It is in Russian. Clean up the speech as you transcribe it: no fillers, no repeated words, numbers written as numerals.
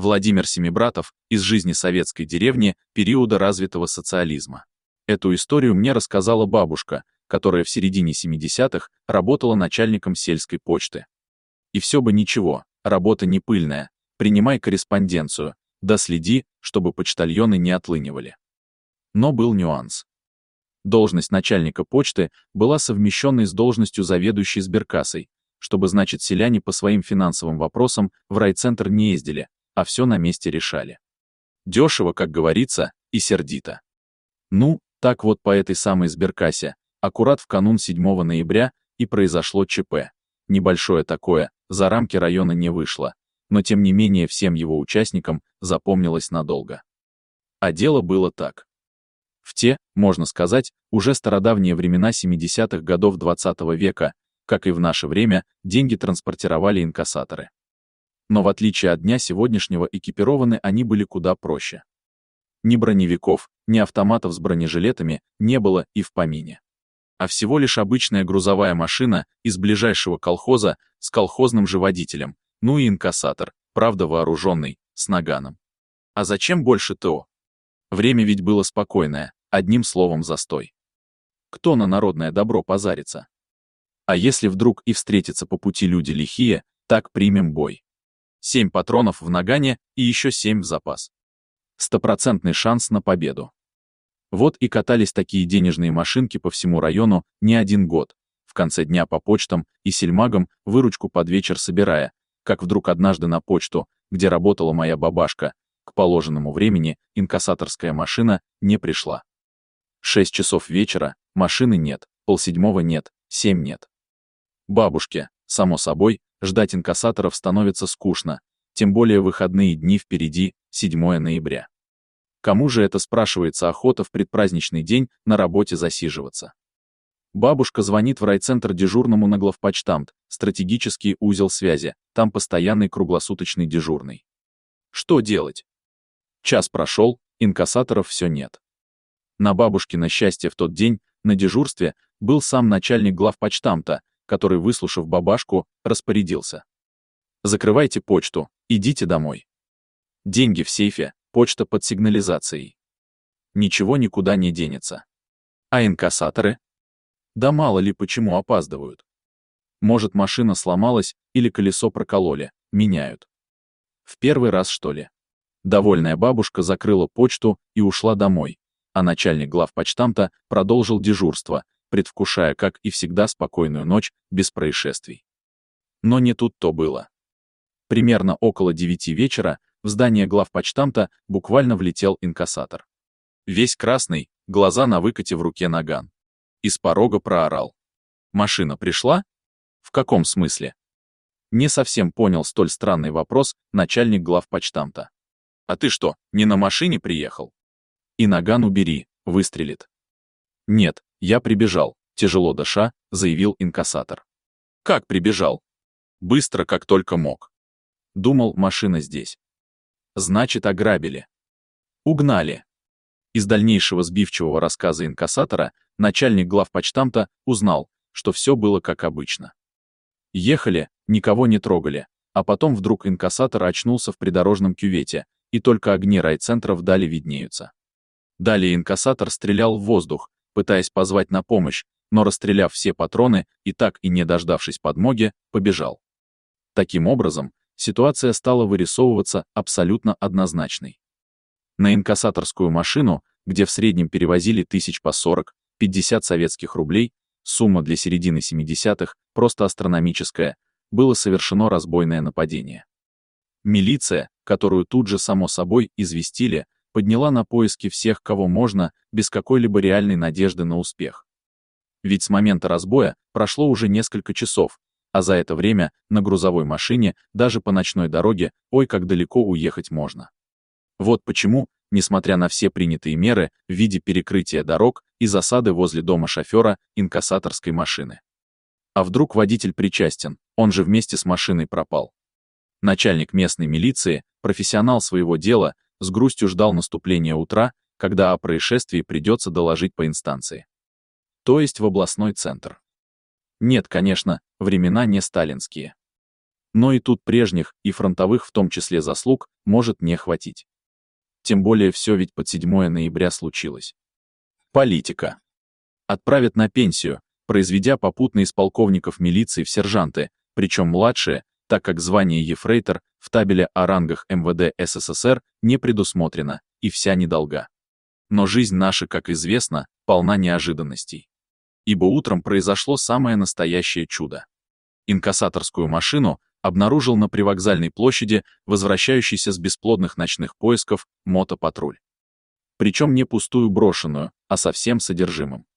Владимир Семибратов из жизни советской деревни периода развитого социализма. Эту историю мне рассказала бабушка, которая в середине 70-х работала начальником сельской почты. И все бы ничего, работа не пыльная, принимай корреспонденцию, да следи, чтобы почтальоны не отлынивали. Но был нюанс. Должность начальника почты была совмещенной с должностью заведующей сберкассой, чтобы, значит, селяне по своим финансовым вопросам в райцентр не ездили, а все на месте решали. Дешево, как говорится, и сердито. Ну, так вот по этой самой сберкассе, аккурат в канун 7 ноября и произошло ЧП. Небольшое такое, за рамки района не вышло, но тем не менее всем его участникам запомнилось надолго. А дело было так. В те, можно сказать, уже стародавние времена 70-х годов 20 века, как и в наше время, деньги транспортировали инкассаторы. Но в отличие от дня сегодняшнего экипированы они были куда проще. Ни броневиков, ни автоматов с бронежилетами не было и в помине. А всего лишь обычная грузовая машина из ближайшего колхоза с колхозным же водителем, ну и инкассатор, правда вооруженный, с наганом. А зачем больше ТО? Время ведь было спокойное, одним словом застой. Кто на народное добро позарится? А если вдруг и встретятся по пути люди лихие, так примем бой. 7 патронов в нагане и еще 7 в запас. Стопроцентный шанс на победу. Вот и катались такие денежные машинки по всему району не один год, в конце дня по почтам и сельмагам выручку под вечер собирая, как вдруг однажды на почту, где работала моя бабашка, к положенному времени инкассаторская машина не пришла. 6 часов вечера, машины нет, 6:30 нет, 7 нет. Бабушке, само собой, ждать инкассаторов становится скучно, тем более выходные дни впереди, 7 ноября. Кому же это, спрашивается, охота в предпраздничный день на работе засиживаться? Бабушка звонит в райцентр дежурному на главпочтамт, стратегический узел связи, там постоянный круглосуточный дежурный. Что делать? Час прошел, инкассаторов все нет. На бабушкино счастье в тот день на дежурстве был сам начальник главпочтамта, который, выслушав бабашку, распорядился. Закрывайте почту, идите домой. Деньги в сейфе, почта под сигнализацией. Ничего никуда не денется. А инкассаторы? Да мало ли почему опаздывают. Может, машина сломалась или колесо прокололи, меняют. В первый раз, что ли? Довольная бабушка закрыла почту и ушла домой, а начальник главпочтамта продолжил дежурство, предвкушая, как и всегда, спокойную ночь без происшествий. Но не тут-то было. Примерно около 9 вечера в здание главпочтамта буквально влетел инкассатор. Весь красный, глаза на выкате, в руке наган. Из порога проорал. «Машина пришла?» «В каком смысле?» Не совсем понял столь странный вопрос начальник главпочтамта. «А ты что, не на машине приехал?» «И наган убери, выстрелит». «Нет, я прибежал», тяжело дыша, заявил инкассатор. «Как прибежал?» «Быстро, как только мог. Думал, машина здесь». «Значит, ограбили». «Угнали». Из дальнейшего сбивчивого рассказа инкассатора начальник главпочтамта узнал, что все было как обычно. Ехали, никого не трогали, а потом вдруг инкассатор очнулся в придорожном кювете, и только огни райцентра вдали виднеются. Далее инкассатор стрелял в воздух, пытаясь позвать на помощь, но, расстреляв все патроны и так и не дождавшись подмоги, побежал. Таким образом, ситуация стала вырисовываться абсолютно однозначной. На инкассаторскую машину, где в среднем перевозили тысяч по 40-50 советских рублей, сумма для середины 70-х просто астрономическая, было совершено разбойное нападение. Милиция, которую тут же, само собой, известили, подняла на поиски всех, кого можно, без какой-либо реальной надежды на успех. Ведь с момента разбоя прошло уже несколько часов, а за это время на грузовой машине даже по ночной дороге ой как далеко уехать можно. Вот почему, несмотря на все принятые меры в виде перекрытия дорог и засады возле дома шофера инкассаторской машины. А вдруг водитель причастен, он же вместе с машиной пропал. Начальник местной милиции, профессионал своего дела, с грустью ждал наступления утра, когда о происшествии придется доложить по инстанции. То есть в областной центр. Нет, конечно, времена не сталинские. Но и тут прежних, и фронтовых в том числе заслуг, может не хватить. Тем более все ведь под 7 ноября случилось. Политика. Отправят на пенсию, произведя попутно из полковников милиции в сержанты, причем младшие, так как звание ефрейтор в табеле о рангах МВД СССР не предусмотрено, и вся недолга. Но жизнь наша, как известно, полна неожиданностей. Ибо утром произошло самое настоящее чудо. Инкассаторскую машину обнаружил на привокзальной площади возвращающийся с бесплодных ночных поисков мотопатруль. Причем не пустую брошенную, а со всем содержимым.